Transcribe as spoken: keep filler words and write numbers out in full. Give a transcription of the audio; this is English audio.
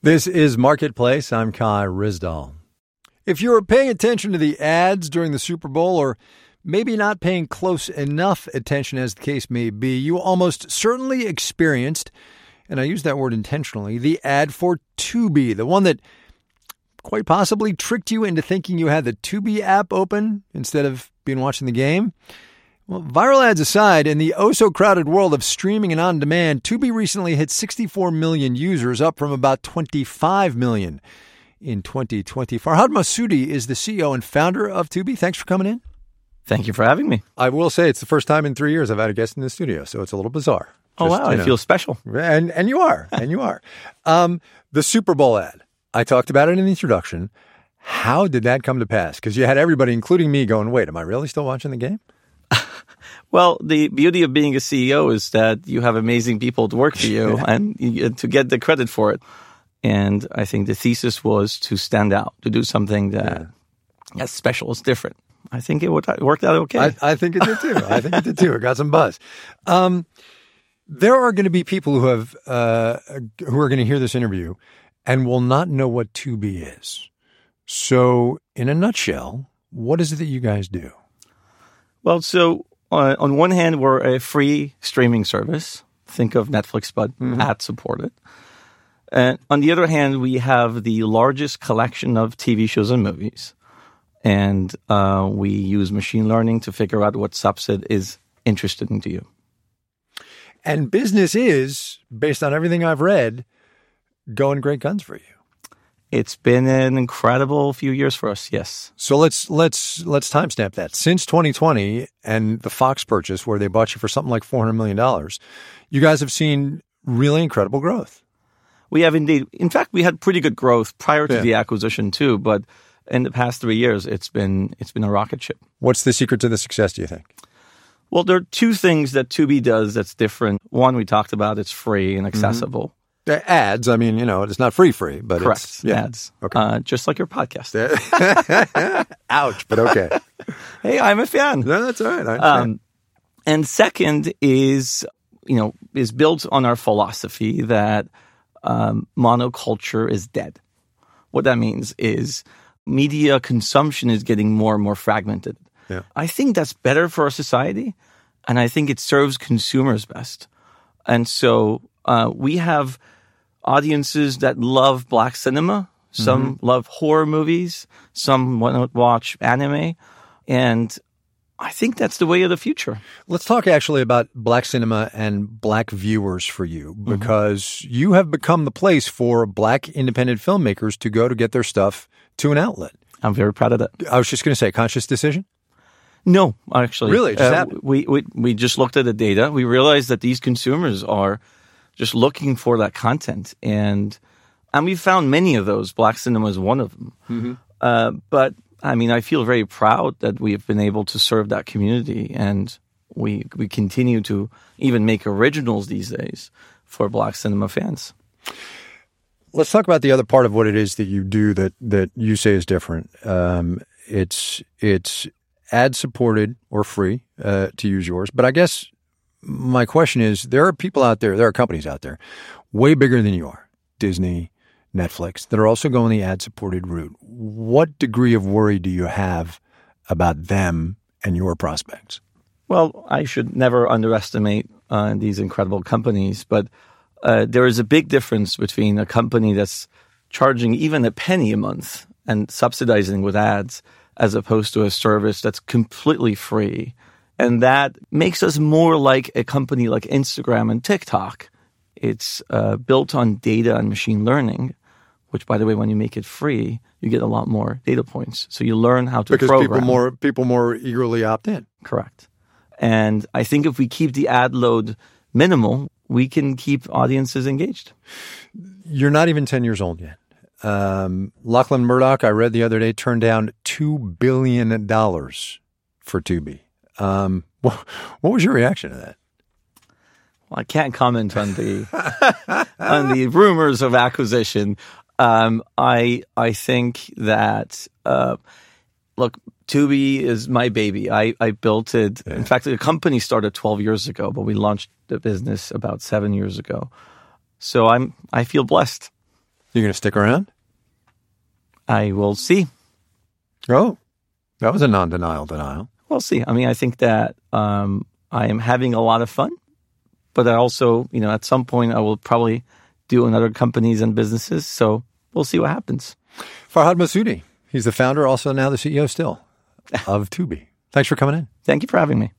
This is Marketplace. I'm Kai Ryssdal. If you're paying attention to the ads during the Super Bowl, or maybe not paying close enough attention as the case may be, you almost certainly experienced, and I use that word intentionally, the ad for Tubi, the one that quite possibly tricked you into thinking you had the Tubi app open instead of being watching the game. Well, viral ads aside, in the oh-so-crowded world of streaming and on-demand, Tubi recently hit sixty-four million users, up from about twenty-five million in twenty twenty. Farhad Masudi is the C E O and founder of Tubi. Thanks for coming in. Thank you for having me. I will say it's the first time in three years I've had a guest in the studio, so it's a little bizarre. Oh, Just, wow. I know. feel special. And and you are. And you are. Um, the Super Bowl ad. I talked about it in the introduction. How did that come to pass? Because you had everybody, including me, going, wait, am I really still watching the game? Well, the beauty of being a C E O is that you have amazing people to work for you yeah. and you, to get the credit for it. And I think the thesis was to stand out, to do something that yeah. is special, is different. I think it worked out okay. I, I think it did too. I think it did too. It got some buzz. Um, there are going to be people who have uh, who are going to hear this interview and will not know what Tubi is. So, in a nutshell, what is it that you guys do? Well, so uh, on one hand, we're a free streaming service. Think of Netflix, but mm-hmm. ad-supported. And on the other hand, we have the largest collection of T V shows and movies. And uh, we use machine learning to figure out what subset is interesting to you. And business is, based on everything I've read, going great guns for you. It's been an incredible few years for us, yes. So let's let's let's timestamp that. Since twenty twenty and the Fox purchase, where they bought you for something like four hundred million dollars, you guys have seen really incredible growth. We have indeed. In fact, we had pretty good growth prior to yeah. the acquisition too, but in the past three years, it's been it's been a rocket ship. What's the secret to the success, do you think? Well, there are two things that Tubi does that's different. One, we talked about, it's free and accessible. Mm-hmm. The ads, I mean, you know, it's not free free, but Correct. It's... Yeah. Ads. Okay. Uh, just like your podcast. Ouch, but okay. Hey, I'm a fan. No, that's all right. I understand. Um, and second is, you know, is built on our philosophy that um, monoculture is dead. What that means is media consumption is getting more and more fragmented. Yeah. I think that's better for our society, and I think it serves consumers best. And so uh, we have audiences that love black cinema. Some mm-hmm. love horror movies. Some want to watch anime. And I think that's the way of the future. Let's talk actually about black cinema and black viewers for you, because mm-hmm. you have become the place for black independent filmmakers to go to get their stuff to an outlet. I'm very proud of that. I was just going to say, conscious decision? No, actually. Really? It just uh, happened? We, we, we just looked at the data. We realized that these consumers are just looking for that content. And and we found many of those. Black cinema is one of them. Mm-hmm. Uh, but, I mean, I feel very proud that we have been able to serve that community. And we we continue to even make originals these days for black cinema fans. Let's talk about the other part of what it is that you do that, that you say is different. Um, it's it's ad-supported or free, uh, to use yours. But I guess my question is, there are people out there, there are companies out there way bigger than you are, Disney, Netflix, that are also going the ad-supported route. What degree of worry do you have about them and your prospects? Well, I should never underestimate uh, these incredible companies, but uh, there is a big difference between a company that's charging even a penny a month and subsidizing with ads as opposed to a service that's completely free. And that makes us more like a company like Instagram and TikTok. It's uh, built on data and machine learning, which, by the way, when you make it free, you get a lot more data points. So you learn how to because program. Because people more, people more eagerly opt in. Correct. And I think if we keep the ad load minimal, we can keep audiences engaged. You're not even ten years old yet. Um, Lachlan Murdoch, I read the other day, turned down two billion dollars for Tubi. Um, what, what was your reaction to that? Well, I can't comment on the on the rumors of acquisition. Um, I I think that uh, look, Tubi is my baby. I, I built it. Yeah. In fact, the company started twelve years ago, but we launched the business about seven years ago. So I'm I feel blessed. You going to stick around? I will see. Oh, that was a non-denial denial. We'll see. I mean, I think that um, I am having a lot of fun, but I also, you know, at some point I will probably do in other companies and businesses. So we'll see what happens. Farhad Masoudi. He's the founder, also now the C E O still, of Tubi. Thanks for coming in. Thank you for having me.